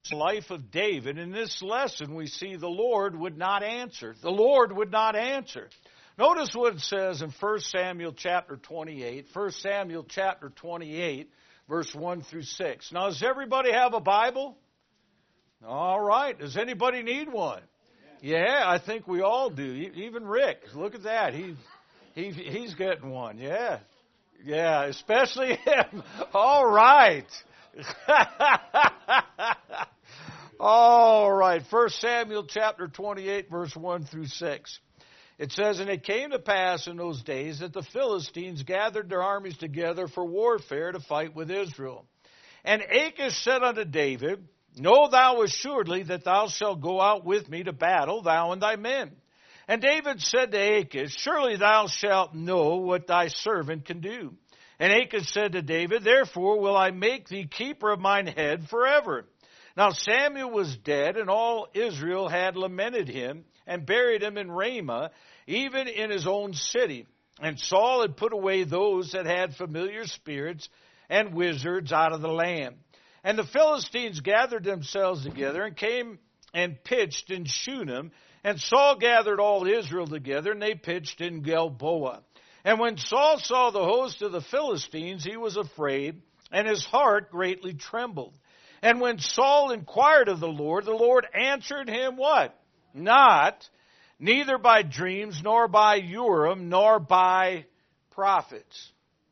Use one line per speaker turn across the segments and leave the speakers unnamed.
life of David. In this lesson, we see the Lord would not answer. The Lord would not answer. Notice what it says in 1 Samuel chapter 28. 1 Samuel chapter 28, verse 1 through 6. Now, does everybody have a Bible? All right. Does anybody need one? Yeah, I think we all do. Even Rick. Look at that. He's getting one. Yeah. Yeah, especially him. All right. All right. 1 Samuel chapter 28, verse 1 through 6. It says, "And it came to pass in those days that the Philistines gathered their armies together for warfare to fight with Israel. And Achish said unto David, Know thou assuredly that thou shalt go out with me to battle, thou and thy men. And David said to Achish, Surely thou shalt know what thy servant can do. And Achish said to David, Therefore will I make thee keeper of mine head forever. Now Samuel was dead, and all Israel had lamented him, and buried him in Ramah, even in his own city. And Saul had put away those that had familiar spirits and wizards out of the land. And the Philistines gathered themselves together and came and pitched in Shunem. And Saul gathered all Israel together, and they pitched in Gilboa. And when Saul saw the host of the Philistines, he was afraid, and his heart greatly trembled. And when Saul inquired of the Lord answered him what? Not, neither by dreams, nor by Urim, nor by prophets."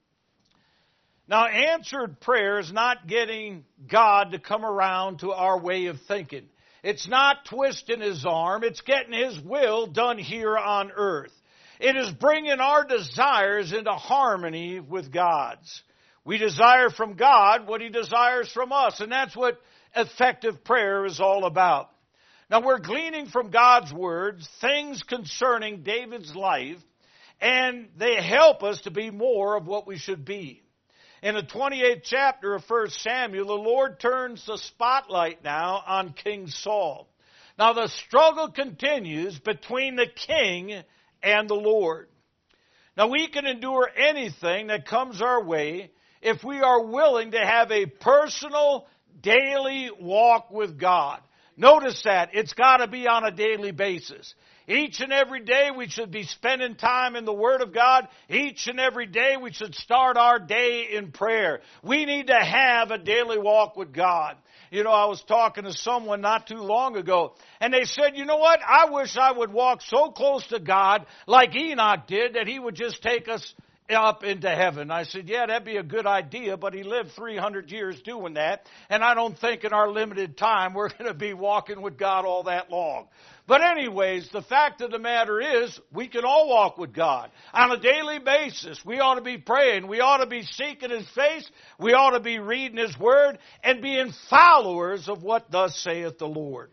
Now, answered prayer is not getting God to come around to our way of thinking. It's not twisting His arm. It's getting His will done here on earth. It is bringing our desires into harmony with God's. We desire from God what He desires from us, and that's what effective prayer is all about. Now, we're gleaning from God's words things concerning David's life, and they help us to be more of what we should be. In the 28th chapter of 1 Samuel, the Lord turns the spotlight now on King Saul. Now, the struggle continues between the king and the Lord. Now, we can endure anything that comes our way if we are willing to have a personal, daily walk with God. Notice that. It's got to be on a daily basis. Each and every day we should be spending time in the Word of God. Each and every day we should start our day in prayer. We need to have a daily walk with God. You know, I was talking to someone not too long ago, and they said, you know what? I wish I would walk so close to God like Enoch did that He would just take us up into heaven. I said, yeah, that'd be a good idea, but he lived 300 years doing that, and I don't think in our limited time we're going to be walking with God all that long. But anyways, the fact of the matter is, we can all walk with God on a daily basis. We ought to be praying. We ought to be seeking His face. We ought to be reading His Word and being followers of what thus saith the Lord.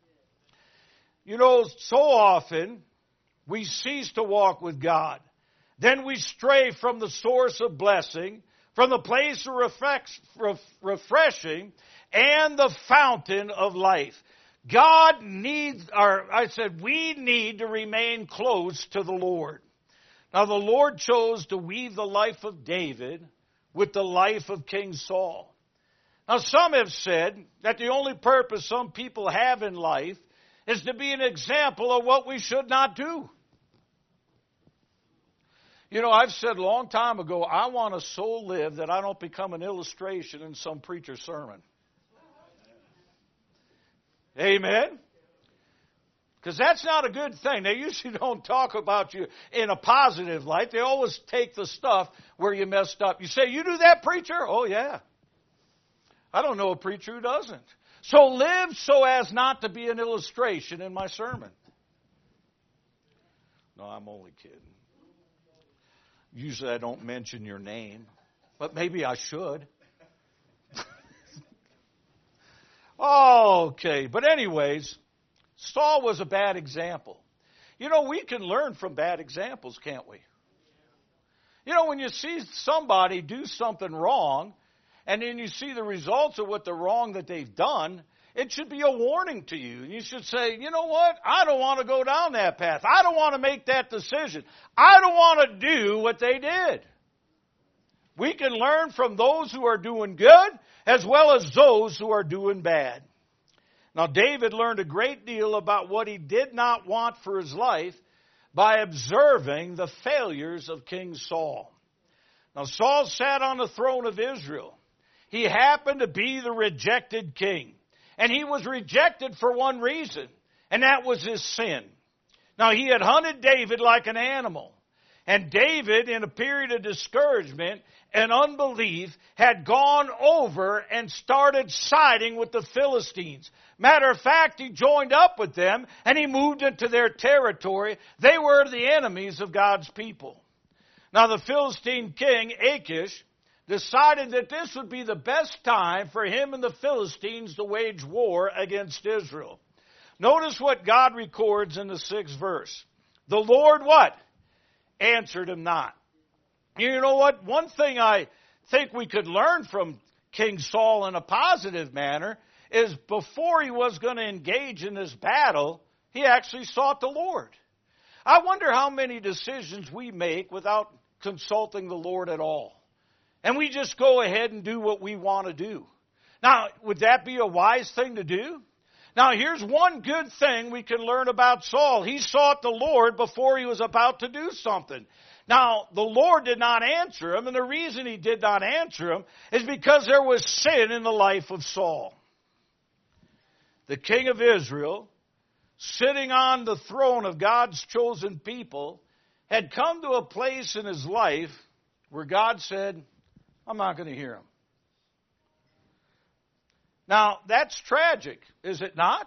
You know, so often we cease to walk with God. Then we stray from the source of blessing, from the place of refreshing, and the fountain of life. We need to remain close to the Lord. Now, the Lord chose to weave the life of David with the life of King Saul. Now, some have said that the only purpose some people have in life is to be an example of what we should not do. You know, I've said a long time ago, I want to so live that I don't become an illustration in some preacher's sermon. Amen? Because that's not a good thing. They usually don't talk about you in a positive light. They always take the stuff where you messed up. You say, you do that, preacher? Oh, yeah. I don't know a preacher who doesn't. So live so as not to be an illustration in my sermon. No, I'm only kidding. Usually I don't mention your name, but maybe I should. Okay, but anyways, Saul was a bad example. You know, we can learn from bad examples, can't we? You know, when you see somebody do something wrong, and then you see the results of what the wrong that they've done, it should be a warning to you. You should say, you know what? I don't want to go down that path. I don't want to make that decision. I don't want to do what they did. We can learn from those who are doing good as well as those who are doing bad. Now, David learned a great deal about what he did not want for his life by observing the failures of King Saul. Now, Saul sat on the throne of Israel. He happened to be the rejected king. And he was rejected for one reason, and that was his sin. Now, he had hunted David like an animal. And David, in a period of discouragement and unbelief, had gone over and started siding with the Philistines. Matter of fact, he joined up with them and he moved into their territory. They were the enemies of God's people. Now, the Philistine king, Achish, decided that this would be the best time for him and the Philistines to wage war against Israel. Notice what God records in the 6th verse. The Lord what? Answered him not. You know what? One thing I think we could learn from King Saul in a positive manner is before he was going to engage in this battle, he actually sought the Lord. I wonder how many decisions we make without consulting the Lord at all. And we just go ahead and do what we want to do. Now, would that be a wise thing to do? Now, here's one good thing we can learn about Saul. He sought the Lord before he was about to do something. Now, the Lord did not answer him, and the reason he did not answer him is because there was sin in the life of Saul. The king of Israel, sitting on the throne of God's chosen people, had come to a place in his life where God said, I'm not going to hear him. Now, that's tragic, is it not?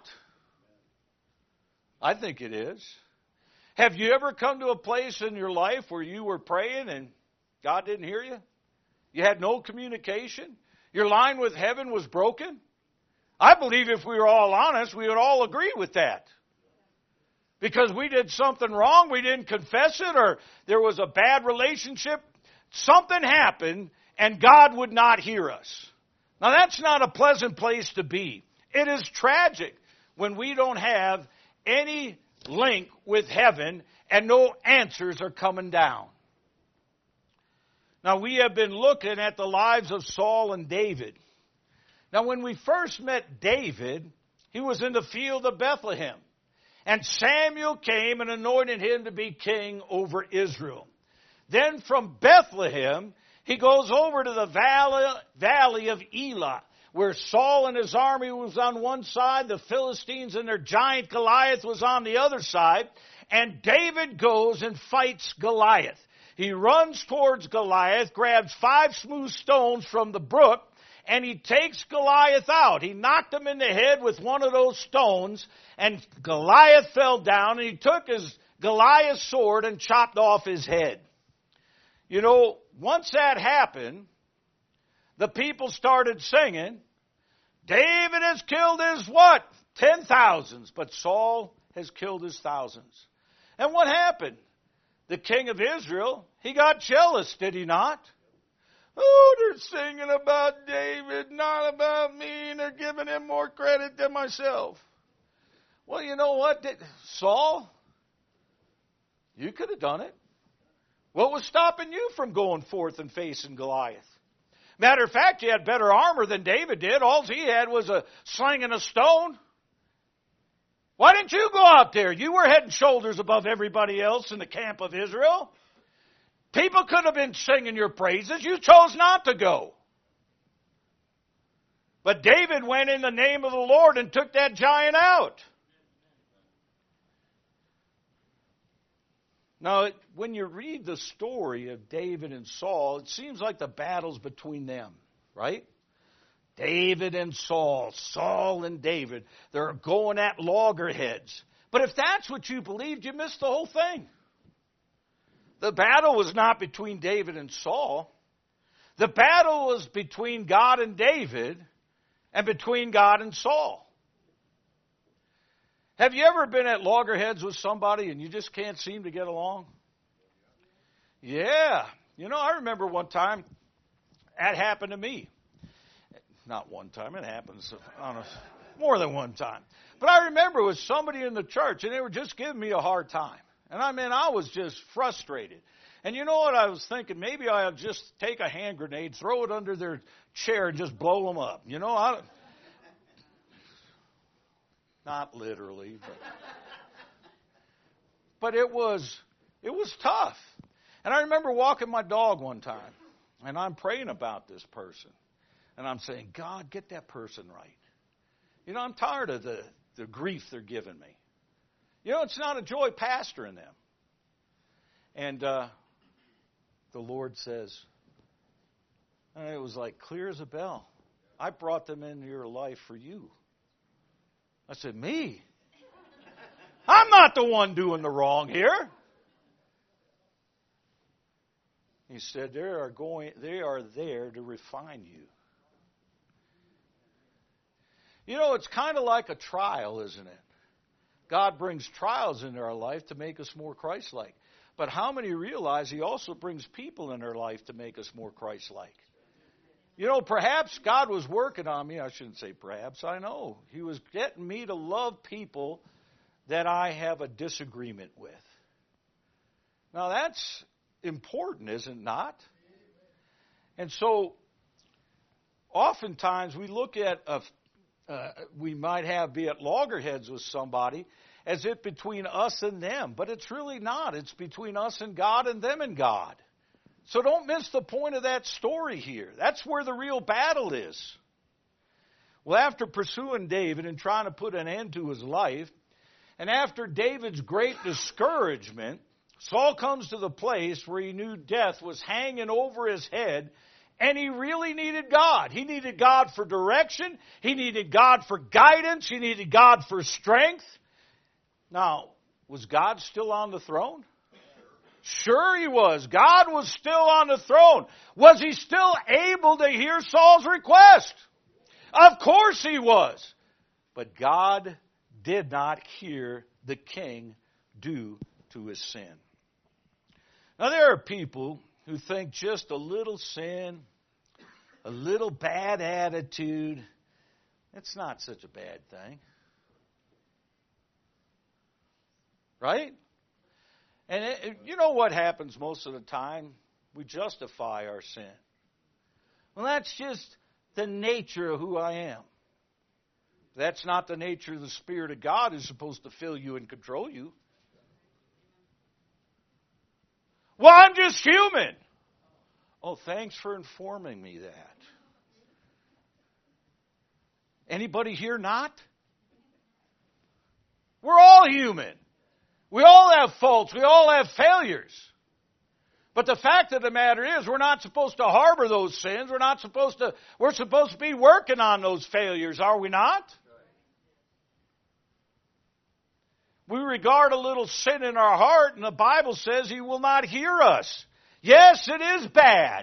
I think it is. Have you ever come to a place in your life where you were praying and God didn't hear you? You had no communication? Your line with heaven was broken? I believe if we were all honest, we would all agree with that. Because we did something wrong, we didn't confess it, or there was a bad relationship. Something happened, and God would not hear us. Now, that's not a pleasant place to be. It is tragic when we don't have any link with heaven and no answers are coming down. Now, we have been looking at the lives of Saul and David. Now, when we first met David, he was in the field of Bethlehem. And Samuel came and anointed him to be king over Israel. Then from Bethlehem, he goes over to the valley of Elah, where Saul and his army was on one side, the Philistines and their giant Goliath was on the other side, and David goes and fights Goliath. He runs towards Goliath, grabs 5 smooth stones from the brook, and he takes Goliath out. He knocked him in the head with one of those stones, and Goliath fell down, and he took his Goliath's sword and chopped off his head. You know, once that happened, the people started singing, David has killed his what? 10,000s, but Saul has killed his thousands. And what happened? The king of Israel, he got jealous, did he not? Oh, they're singing about David, not about me, and they're giving him more credit than myself. Well, you know what? Saul, you could have done it. What was stopping you from going forth and facing Goliath? Matter of fact, you had better armor than David did. All he had was a sling and a stone. Why didn't you go out there? You were head and shoulders above everybody else in the camp of Israel. People could have been singing your praises. You chose not to go. But David went in the name of the Lord and took that giant out. Now, when you read the story of David and Saul, it seems like the battle's between them, right? David and Saul, Saul and David, they're going at loggerheads. But if that's what you believed, you missed the whole thing. The battle was not between David and Saul. The battle was between God and David and between God and Saul. Have you ever been at loggerheads with somebody and you just can't seem to get along? Yeah. You know, I remember one time that happened to me. Not one time, it happens on more than one time. But I remember it was somebody in the church and they were just giving me a hard time. And I mean, I was just frustrated. And you know what I was thinking? Maybe I'll just take a hand grenade, throw it under their chair, and just blow them up. You know, Not literally, but it was tough. And I remember walking my dog one time, and I'm praying about this person. And I'm saying, God, get that person right. You know, I'm tired of the grief they're giving me. You know, it's not a joy pastoring them. And the Lord says, and it was like clear as a bell. I brought them into your life for you. I said, me? I'm not the one doing the wrong here. He said, they are there to refine you. You know, it's kind of like a trial, isn't it? God brings trials into our life to make us more Christ-like. But how many realize He also brings people in our life to make us more Christ-like? You know, perhaps God was working on me. I shouldn't say perhaps. I know. He was getting me to love people that I have a disagreement with. Now, that's important, is it not? And so, oftentimes we look at we might be at loggerheads with somebody as if between us and them. But it's really not. It's between us and God and them and God. So don't miss the point of that story here. That's where the real battle is. Well, after pursuing David and trying to put an end to his life, and after David's great discouragement, Saul comes to the place where he knew death was hanging over his head, and he really needed God. He needed God for direction. He needed God for guidance. He needed God for strength. Now, was God still on the throne? Sure He was. God was still on the throne. Was He still able to hear Saul's request? Of course He was. But God did not hear the king due to his sin. Now, there are people who think just a little sin, a little bad attitude, it's not such a bad thing. Right? And you know what happens most of the time? We justify our sin. Well, that's just the nature of who I am. That's not the nature of the Spirit of God who's supposed to fill you and control you. Well, I'm just human. Oh, thanks for informing me that. Anybody here not? We're all human. We all have faults. We all have failures. But the fact of the matter is, we're not supposed to harbor those sins. We're supposed to be working on those failures, are we not? We regard a little sin in our heart, and the Bible says He will not hear us. Yes, it is bad.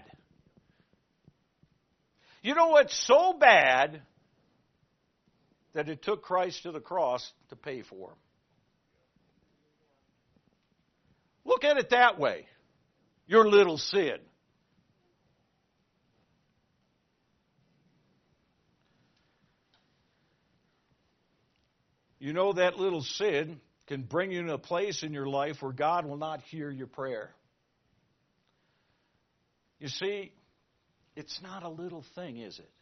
You know what's so bad that it took Christ to the cross to pay for them? Look at it that way. Your little sin. You know that little sin can bring you to a place in your life where God will not hear your prayer. You see, it's not a little thing, is it?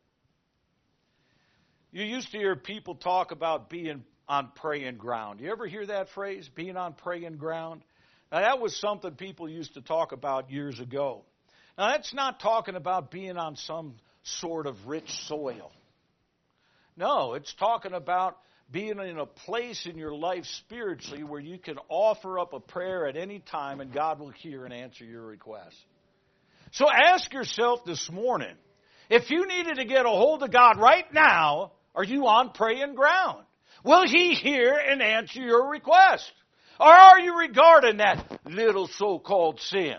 You used to hear people talk about being on praying ground. You ever hear that phrase, being on praying ground? Now, that was something people used to talk about years ago. Now, that's not talking about being on some sort of rich soil. No, it's talking about being in a place in your life spiritually where you can offer up a prayer at any time and God will hear and answer your request. So ask yourself this morning, if you needed to get a hold of God right now, are you on praying ground? Will He hear and answer your request? Or are you regarding that little so-called sin?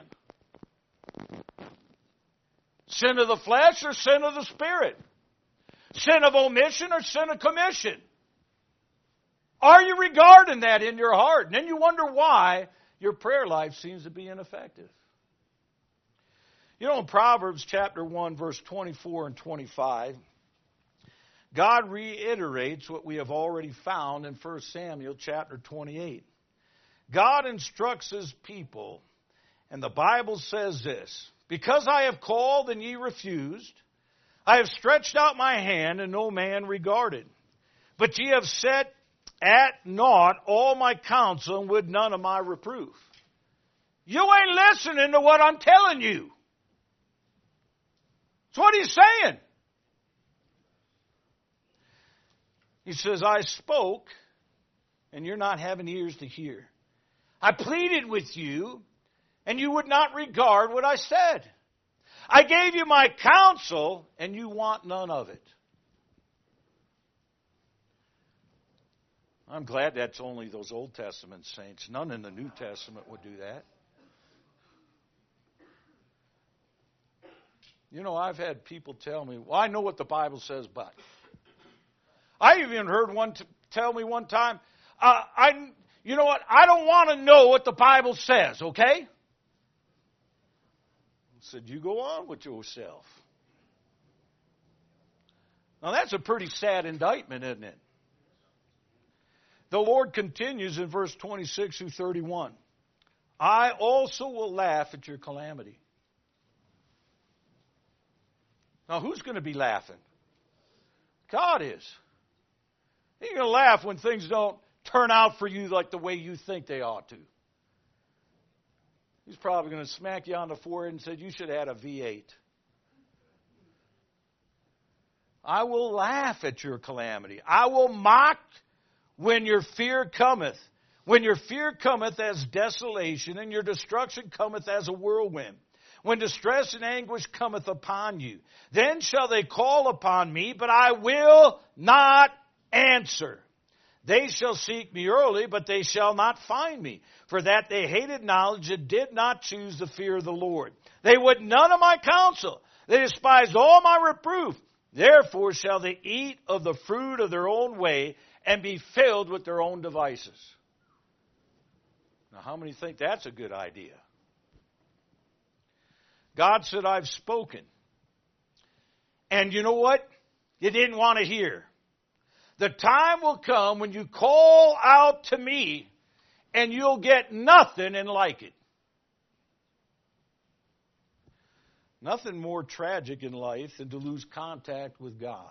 Sin of the flesh or sin of the spirit? Sin of omission or sin of commission? Are you regarding that in your heart? And then you wonder why your prayer life seems to be ineffective. You know, in Proverbs chapter 1, verse 24 and 25, God reiterates what we have already found in 1 Samuel chapter 28. God instructs His people, and the Bible says this, because I have called and ye refused, I have stretched out my hand and no man regarded. But ye have set at naught all my counsel, and would none of my reproof. You ain't listening to what I'm telling you. That's what he's saying. He says, I spoke, and you're not having ears to hear. I pleaded with you, and you would not regard what I said. I gave you my counsel, and you want none of it. I'm glad that's only those Old Testament saints. None in the New Testament would do that. You know, I've had people tell me, well, I know what the Bible says, but. I even heard one tell me one time, you know what, I don't want to know what the Bible says, okay? I said, you go on with yourself. Now that's a pretty sad indictment, isn't it? The Lord continues in verse 26 through 31. I also will laugh at your calamity. Now who's going to be laughing? God is. He's going to laugh when things don't turn out for you like the way you think they ought to. He's probably going to smack you on the forehead and say, you should have had a V8. I will laugh at your calamity. I will mock when your fear cometh. When your fear cometh as desolation, and your destruction cometh as a whirlwind. When distress and anguish cometh upon you. Then shall they call upon me, but I will not answer. They shall seek me early, but they shall not find me. For that they hated knowledge and did not choose the fear of the Lord. They would none of my counsel. They despised all my reproof. Therefore shall they eat of the fruit of their own way and be filled with their own devices. Now, how many think that's a good idea? God said, I've spoken. And you know what? You didn't want to hear. The time will come when you call out to me and you'll get nothing and like it. Nothing more tragic in life than to lose contact with God.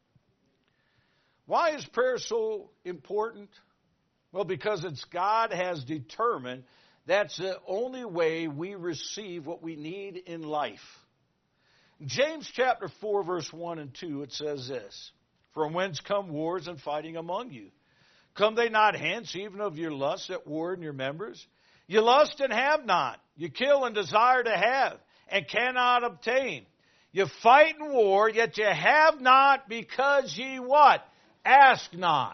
Why is prayer so important? Well, because it's God has determined that's the only way we receive what we need in life. In James chapter 4, verse 1 and 2, it says this. From whence come wars and fighting among you? Come they not hence, even of your lusts at war in your members? You lust and have not. You kill and desire to have, and cannot obtain. You fight in war, yet you have not, because ye what? Ask not.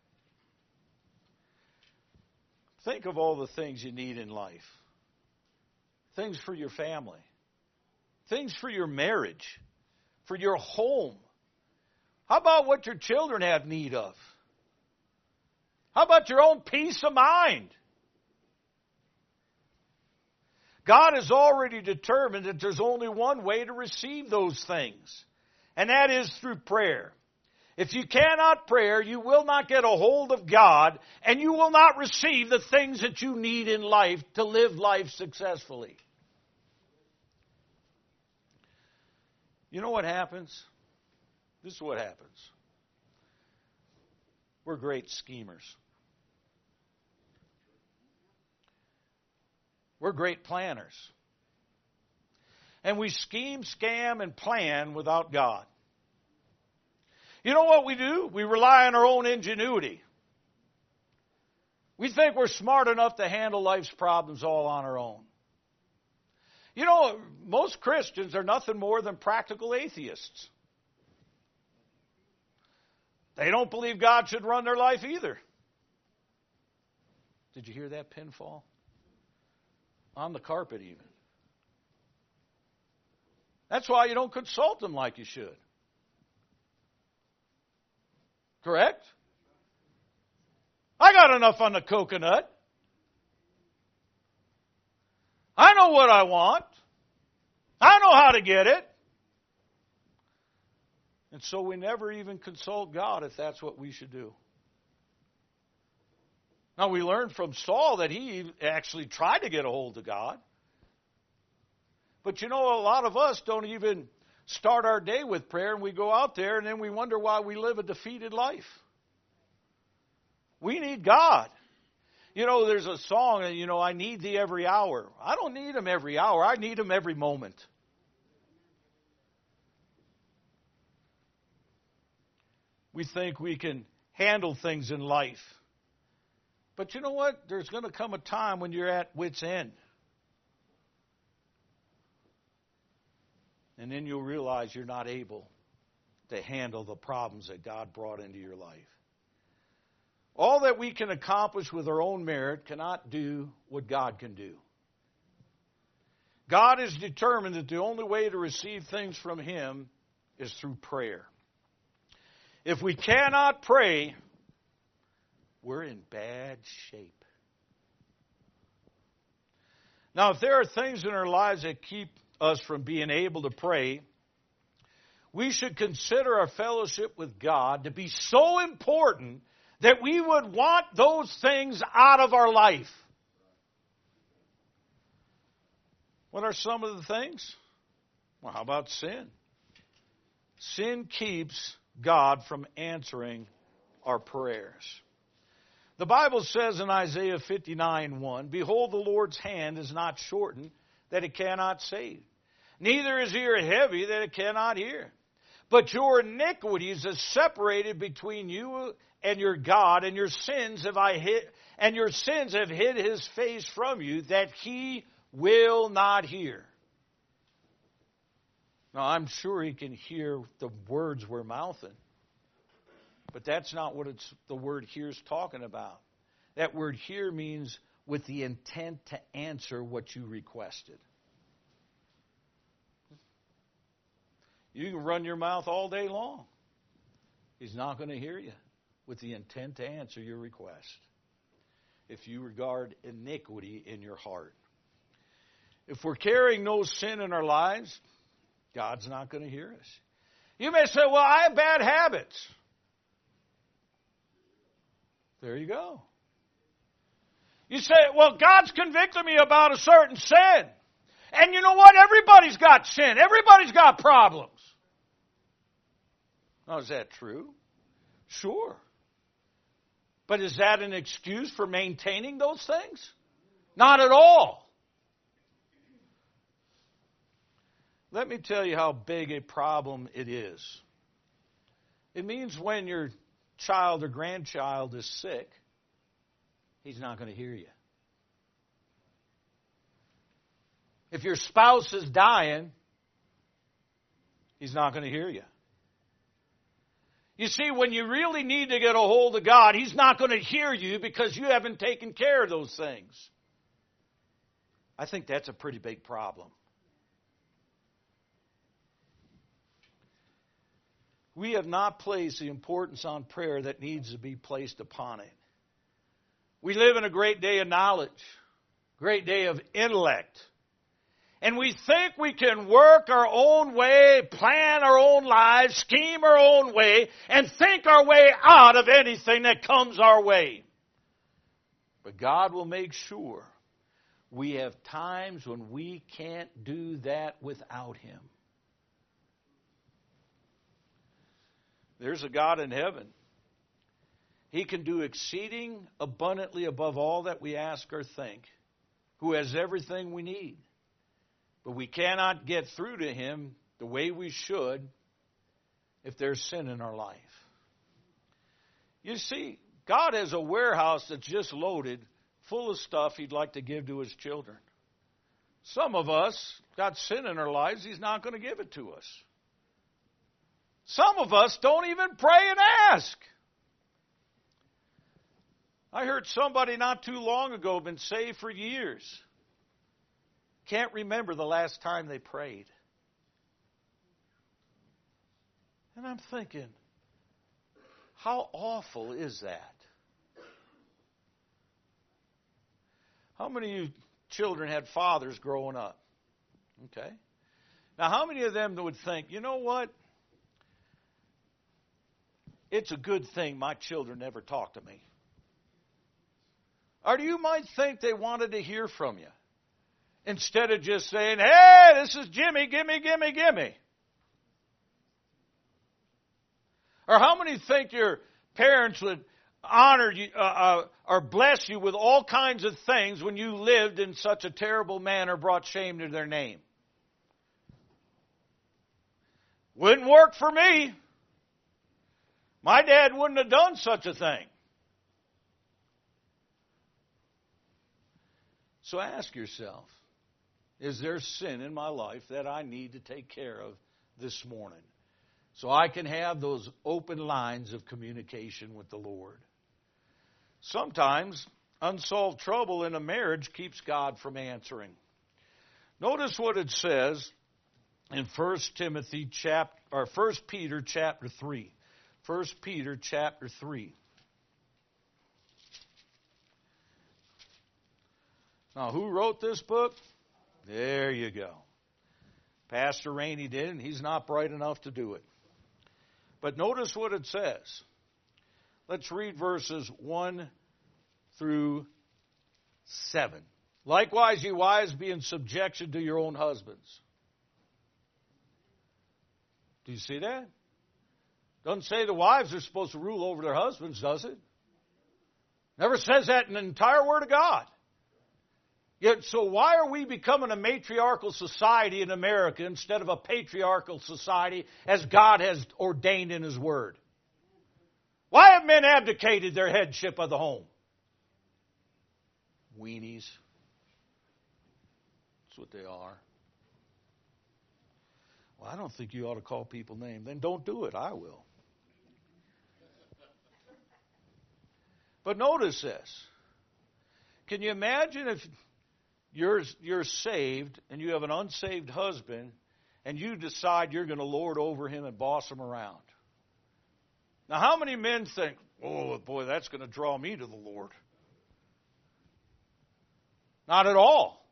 Think of all the things you need in life. Things for your family. Things for your marriage. For your home. How about what your children have need of? How about your own peace of mind? God has already determined that there's only one way to receive those things, and that is through prayer. If you cannot pray, you will not get a hold of God, and you will not receive the things that you need in life to live life successfully. You know what happens? This is what happens. We're great schemers. We're great planners. And we scheme, scam, and plan without God. You know what we do? We rely on our own ingenuity. We think we're smart enough to handle life's problems all on our own. You know, most Christians are nothing more than practical atheists. They don't believe God should run their life either. Did you hear that pin fall? On the carpet even. That's why you don't consult them like you should. Correct? I got enough on the coconut. I know what I want. I know how to get it. And so we never even consult God if that's what we should do. Now we learned from Saul that he actually tried to get a hold of God. But you know, a lot of us don't even start our day with prayer, and we go out there and then we wonder why we live a defeated life. We need God. You know, there's a song, I need thee every hour. I don't need him every hour. I need him every moment. We think we can handle things in life. But you know what? There's going to come a time when you're at wit's end. And then you'll realize you're not able to handle the problems that God brought into your life. All that we can accomplish with our own merit cannot do what God can do. God is determined that the only way to receive things from Him is through prayer. If we cannot pray, we're in bad shape. Now, if there are things in our lives that keep us from being able to pray, we should consider our fellowship with God to be so important that we would want those things out of our life. What are some of the things? Well, how about sin? Sin keeps God from answering our prayers. The Bible says in Isaiah 59:1, "Behold, the Lord's hand is not shortened, that it cannot save, neither is ear heavy, that it cannot hear. But your iniquities are separated between you and your God, and your sins have hid His face from you, that He will not hear." Now, I'm sure He can hear the words we're mouthing. But that's not what the word here is talking about. That word here means with the intent to answer what you requested. You can run your mouth all day long. He's not going to hear you with the intent to answer your request if you regard iniquity in your heart. If we're carrying no sin in our lives, God's not going to hear us. You may say, well, I have bad habits. There you go. You say, well, God's convicted me about a certain sin. And you know what? Everybody's got sin. Everybody's got problems. Now, is that true? Sure. But is that an excuse for maintaining those things? Not at all. Let me tell you how big a problem it is. It means when your child or grandchild is sick, He's not going to hear you. If your spouse is dying, He's not going to hear you. You see, when you really need to get a hold of God, He's not going to hear you because you haven't taken care of those things. I think that's a pretty big problem. We have not placed the importance on prayer that needs to be placed upon it. We live in a great day of knowledge, great day of intellect. And we think we can work our own way, plan our own lives, scheme our own way, and think our way out of anything that comes our way. But God will make sure we have times when we can't do that without Him. There's a God in heaven. He can do exceeding abundantly above all that we ask or think, who has everything we need. But we cannot get through to Him the way we should if there's sin in our life. You see, God has a warehouse that's just loaded full of stuff He'd like to give to His children. Some of us got sin in our lives, He's not going to give it to us. Some of us don't even pray and ask. I heard somebody not too long ago been saved for years. Can't remember the last time they prayed. And I'm thinking, how awful is that? How many of you children had fathers growing up? Okay. Now, how many of them would think, you know what? It's a good thing my children never talk to me. Or you might think they wanted to hear from you. Instead of just saying, hey, this is Jimmy, gimme, gimme, gimme. Or how many think your parents would honor you or bless you with all kinds of things when you lived in such a terrible manner, brought shame to their name? Wouldn't work for me. My dad wouldn't have done such a thing. So ask yourself, is there sin in my life that I need to take care of this morning so I can have those open lines of communication with the Lord? Sometimes unsolved trouble in a marriage keeps God from answering. Notice what it says in 1 Peter chapter 3. 1 Peter chapter 3. Now, who wrote this book? There you go. Pastor Rainey did, and he's not bright enough to do it. But notice what it says. Let's read verses 1 through 7. Likewise, ye wives, be in subjection to your own husbands. Do you see that? Doesn't say the wives are supposed to rule over their husbands, does it? Never says that in the entire Word of God. Yet, so why are we becoming a matriarchal society in America instead of a patriarchal society as God has ordained in His Word? Why have men abdicated their headship of the home? Weenies. That's what they are. Well, I don't think you ought to call people names. Then don't do it. I will. But notice this. Can you imagine if you're saved and you have an unsaved husband and you decide you're going to lord over him and boss him around? Now, how many men think, oh, boy, that's going to draw me to the Lord? Not at all.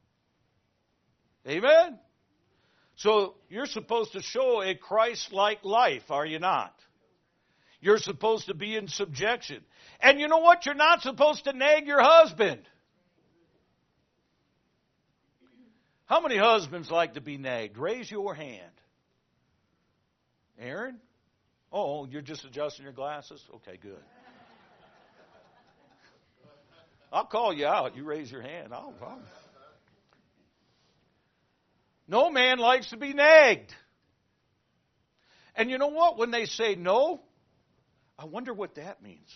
Amen? So you're supposed to show a Christ-like life, are you not? You're supposed to be in subjection. And you know what? You're not supposed to nag your husband. How many husbands like to be nagged? Raise your hand. Aaron? Oh, you're just adjusting your glasses? Okay, good. I'll call you out. You raise your hand. No man likes to be nagged. And you know what? When they say no, I wonder what that means.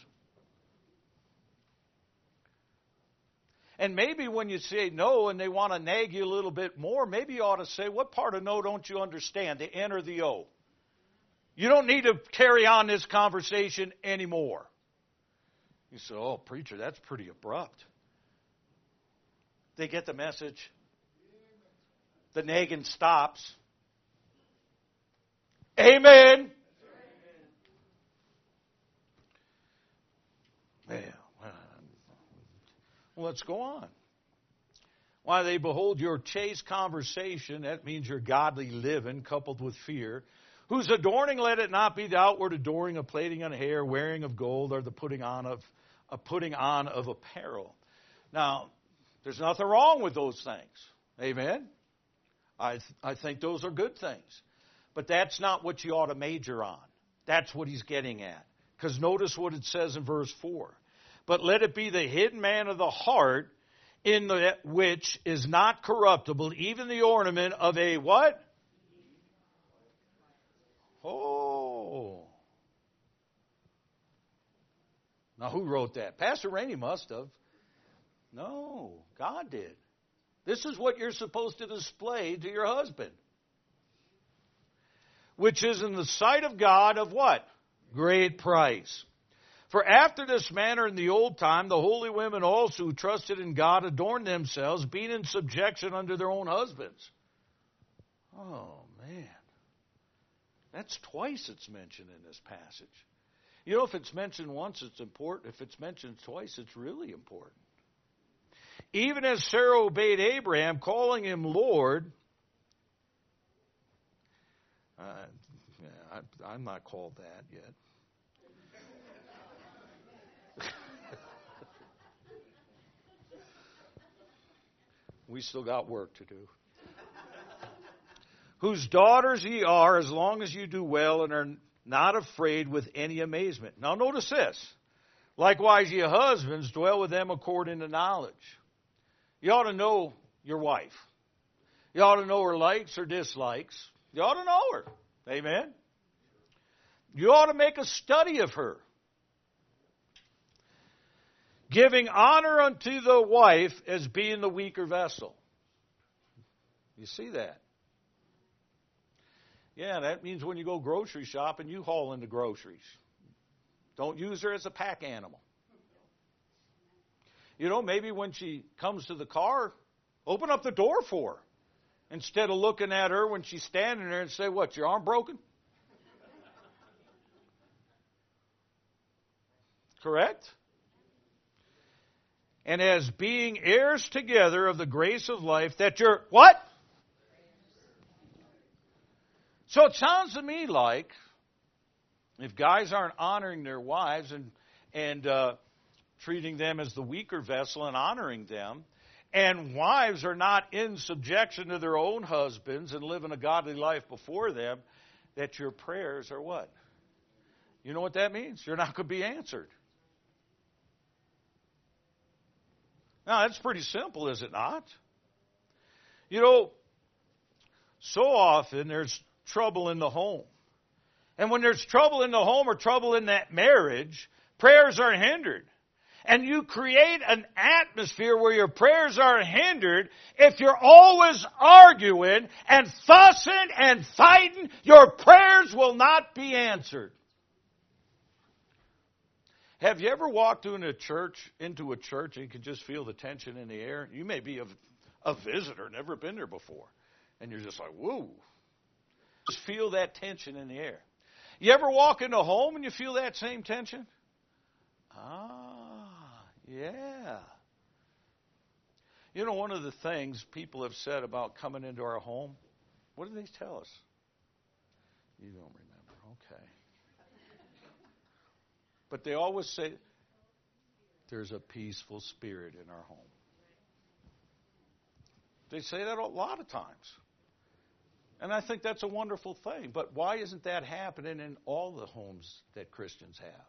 And maybe when you say no and they want to nag you a little bit more, maybe you ought to say, what part of no don't you understand, the N or the O? You don't need to carry on this conversation anymore. You say, oh, preacher, that's pretty abrupt. They get the message. The nagging stops. Amen. Well, let's go on. Why they behold your chaste conversation, that means your godly living coupled with fear, whose adorning let it not be the outward adoring of plaiting on hair, wearing of gold, or the putting on of apparel. Now, there's nothing wrong with those things. Amen? I think those are good things. But that's not what you ought to major on. That's what he's getting at. Because notice what it says in verse 4. But let it be the hidden man of the heart, in the which is not corruptible, even the ornament of a what? Oh. Now, who wrote that? Pastor Rainey must have. No, God did. This is what you're supposed to display to your husband. Which is in the sight of God of what? Great price. For after this manner in the old time, the holy women also who trusted in God adorned themselves, being in subjection unto their own husbands. Oh, man. That's twice it's mentioned in this passage. You know, if it's mentioned once, it's important. If it's mentioned twice, it's really important. Even as Sarah obeyed Abraham, calling him Lord. I'm not called that yet. We still got work to do. Whose daughters ye are, as long as you do well and are not afraid with any amazement. Now notice this. Likewise, ye husbands, dwell with them according to knowledge. You ought to know your wife. You ought to know her likes or dislikes. You ought to know her. Amen? You ought to make a study of her. Giving honor unto the wife as being the weaker vessel. You see that? Yeah, that means when you go grocery shopping, you haul in the groceries. Don't use her as a pack animal. You know, maybe when she comes to the car, open up the door for her. Instead of looking at her when she's standing there and say, what, your arm broken? Correct? And as being heirs together of the grace of life, that you're, what? So it sounds to me like, if guys aren't honoring their wives and treating them as the weaker vessel and honoring them, and wives are not in subjection to their own husbands and living a godly life before them, that your prayers are what? You know what that means? You're not going to be answered. Now, that's pretty simple, is it not? You know, so often there's trouble in the home. And when there's trouble in the home or trouble in that marriage, prayers are hindered. And you create an atmosphere where your prayers are hindered. If you're always arguing and fussing and fighting, your prayers will not be answered. Have you ever walked into a church and you can just feel the tension in the air? You may be a visitor, never been there before. And you're just like, whoa. Just feel that tension in the air. You ever walk into a home and you feel that same tension? Yeah. You know, one of the things people have said about coming into our home, what do they tell us? You don't remember, okay. But they always say, there's a peaceful spirit in our home. They say that a lot of times. And I think that's a wonderful thing. But why isn't that happening in all the homes that Christians have?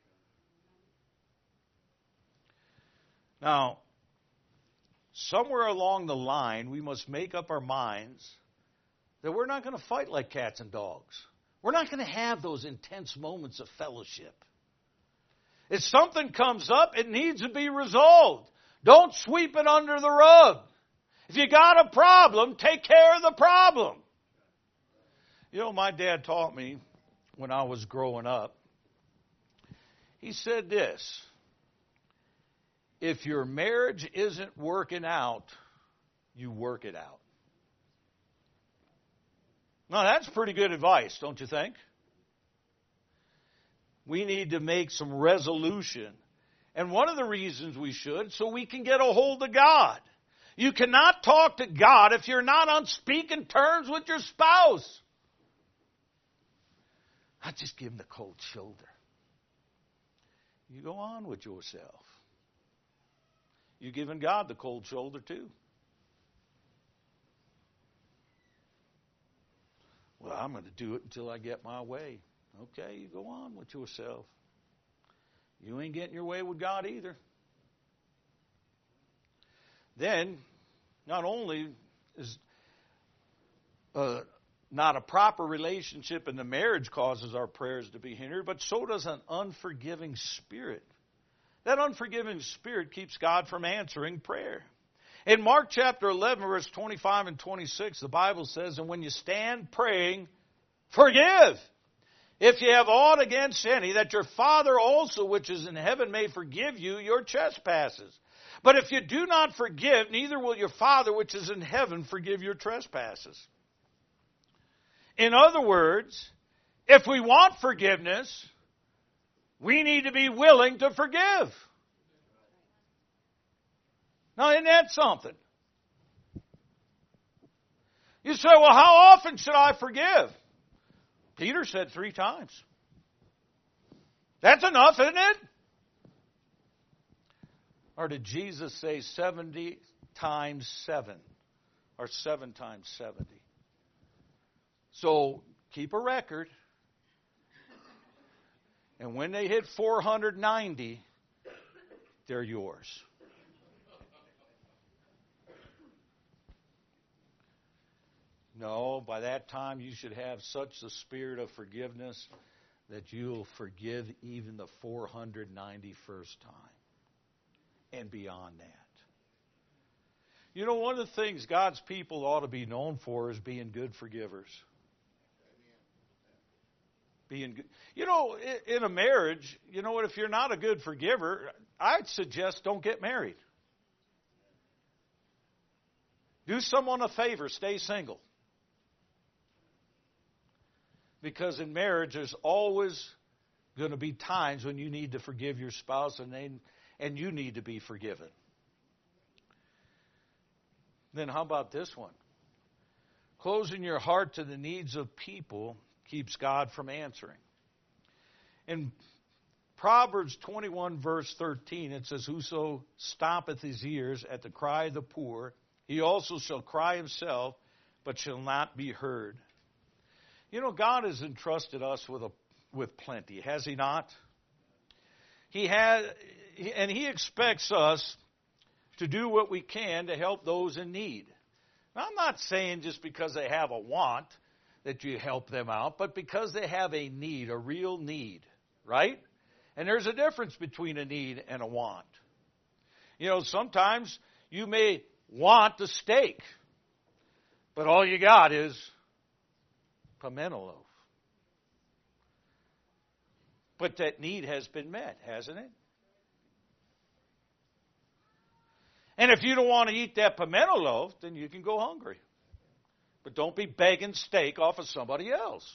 Now, somewhere along the line, we must make up our minds that we're not going to fight like cats and dogs. We're not going to have those intense moments of fellowship. If something comes up, it needs to be resolved. Don't sweep it under the rug. If you got a problem, take care of the problem. You know, my dad taught me when I was growing up. He said this: if your marriage isn't working out, you work it out. Now, that's pretty good advice, don't you think? We need to make some resolution. And one of the reasons we should, so we can get a hold of God. You cannot talk to God if you're not on speaking terms with your spouse. I just give him the cold shoulder. You go on with yourself. You're giving God the cold shoulder too. Well, I'm going to do it until I get my way. Okay, you go on with yourself. You ain't getting your way with God either. Then, not only is not a proper relationship in the marriage causes our prayers to be hindered, but so does an unforgiving spirit. That unforgiving spirit keeps God from answering prayer. In Mark chapter 11, verse 25 and 26, the Bible says, and when you stand praying, forgive, if you have aught against any, that your Father also which is in heaven may forgive you your trespasses. But if you do not forgive, neither will your Father which is in heaven forgive your trespasses. In other words, if we want forgiveness, we need to be willing to forgive. Now, isn't that something? You say, well, how often should I forgive? Peter said 3 times. That's enough, isn't it? Or did Jesus say 70 times 7? Or 7 times 70? So, keep a record. And when they hit 490, they're yours. No, by that time you should have such the spirit of forgiveness that you'll forgive even the 491st time and beyond that. You know, one of the things God's people ought to be known for is being good forgivers. Being good. You know, in a marriage, you know what, if you're not a good forgiver, I'd suggest don't get married. Do someone a favor, stay single. Because in marriage, there's always going to be times when you need to forgive your spouse and you need to be forgiven. Then how about this one? Closing your heart to the needs of people keeps God from answering. In Proverbs 21, verse 13, it says, "Whoso stoppeth his ears at the cry of the poor, he also shall cry himself, but shall not be heard." You know, God has entrusted us with plenty, has He not? He has, and He expects us to do what we can to help those in need. Now, I'm not saying just because they have a want that you help them out, but because they have a need, a real need, right? And there's a difference between a need and a want. You know, sometimes you may want the steak, but all you got is pimento loaf. But that need has been met, hasn't it? And if you don't want to eat that pimento loaf, then you can go hungry. But don't be begging steak off of somebody else.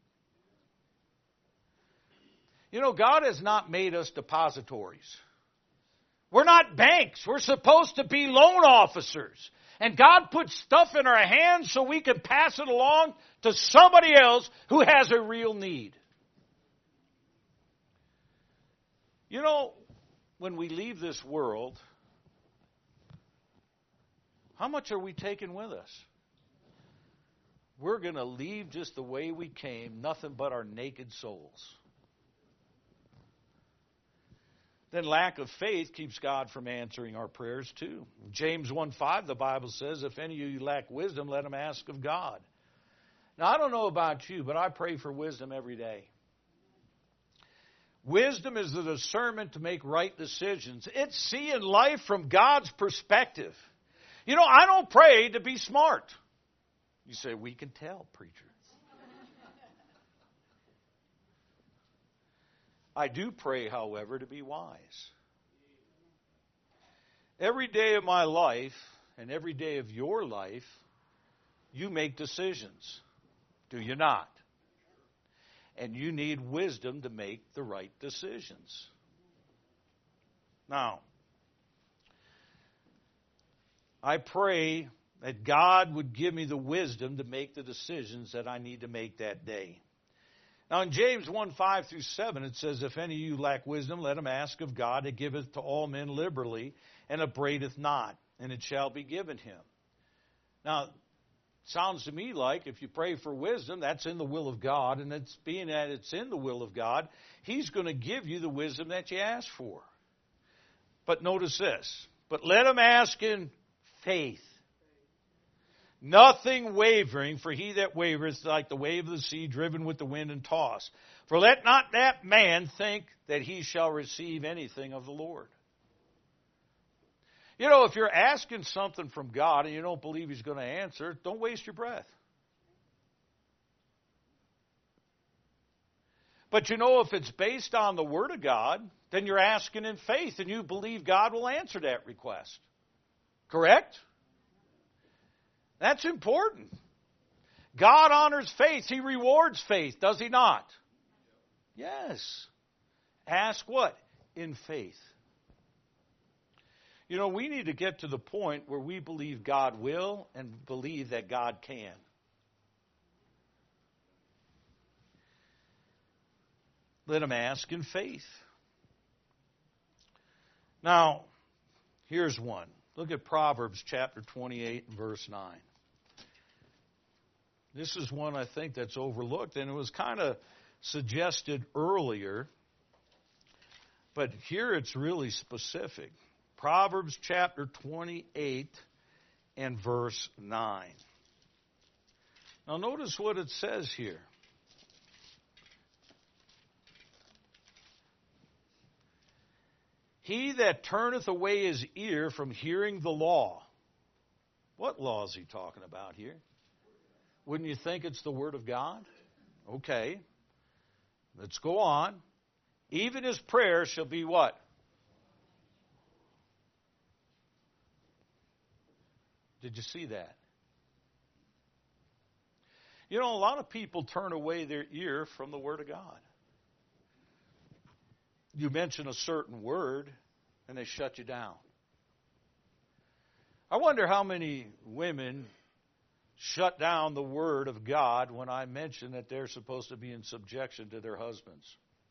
You know, God has not made us depositories. We're not banks. We're supposed to be loan officers. And God puts stuff in our hands so we can pass it along to somebody else who has a real need. You know, when we leave this world, how much are we taking with us? We're going to leave just the way we came, nothing but our naked souls. Then lack of faith keeps God from answering our prayers too. James 1:5, the Bible says, "If any of you lack wisdom, let him ask of God." Now, I don't know about you, but I pray for wisdom every day. Wisdom is the discernment to make right decisions. It's seeing life from God's perspective. You know, I don't pray to be smart. You say, "We can tell, preacher." I do pray, however, to be wise. Every day of my life and every day of your life, you make decisions, do you not? And you need wisdom to make the right decisions. Now, I pray that God would give me the wisdom to make the decisions that I need to make that day. Now, in James 1:5-7, it says, "If any of you lack wisdom, let him ask of God, that giveth to all men liberally, and upbraideth not, and it shall be given him." Now, it sounds to me like if you pray for wisdom, that's in the will of God, and it's being that it's in the will of God, He's going to give you the wisdom that you ask for. But notice this, "But let him ask in faith, nothing wavering, for he that wavereth is like the wave of the sea, driven with the wind and tossed. For let not that man think that he shall receive anything of the Lord." You know, if you're asking something from God and you don't believe He's going to answer, don't waste your breath. But you know, if it's based on the Word of God, then you're asking in faith and you believe God will answer that request. Correct? That's important. God honors faith. He rewards faith, does He not? Yes. Ask what? In faith. You know, we need to get to the point where we believe God will and believe that God can. Let him ask in faith. Now, here's one. Look at Proverbs chapter 28 and verse 9. This is one I think that's overlooked, and it was kind of suggested earlier But here it's really specific. Proverbs chapter 28 and verse 9. Now notice what it says here. He that turneth away his ear from hearing the law. What law is he talking about here? Wouldn't you think it's the Word of God? Okay. Let's go on. Even his prayer shall be what? Did you see that? You know, a lot of people turn away their ear from the Word of God. You mention a certain word, and they shut you down. I wonder how many women shut down the Word of God when I mention that they're supposed to be in subjection to their husbands.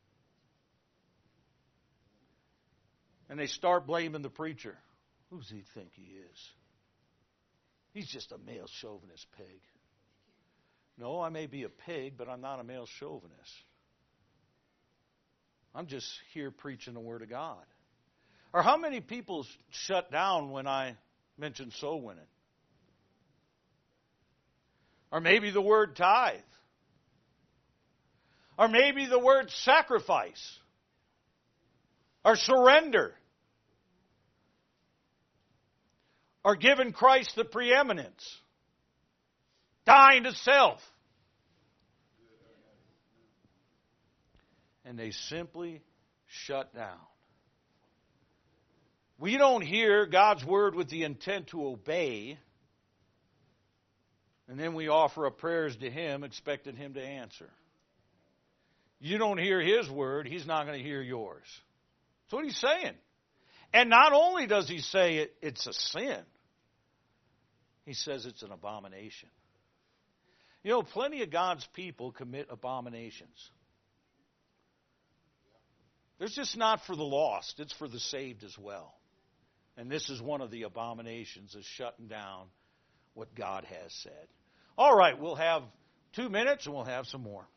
And they start blaming the preacher. Who does he think he is? He's just a male chauvinist pig. No, I may be a pig, but I'm not a male chauvinist. I'm just here preaching the Word of God. Or how many people shut down when I mention soul winning? Or maybe the word tithe. Or maybe the word sacrifice. Or surrender. Or giving Christ the preeminence. Dying to self. And they simply shut down. We don't hear God's word with the intent to obey, and then we offer up prayers to Him expecting Him to answer. You don't hear His word, He's not going to hear yours. That's what He's saying. And not only does He say it's a sin, He says it's an abomination. You know, plenty of God's people commit abominations. It's just not for the lost. It's for the saved as well. And this is one of the abominations, is shutting down what God has said. All right, we'll have 2 minutes and we'll have some more.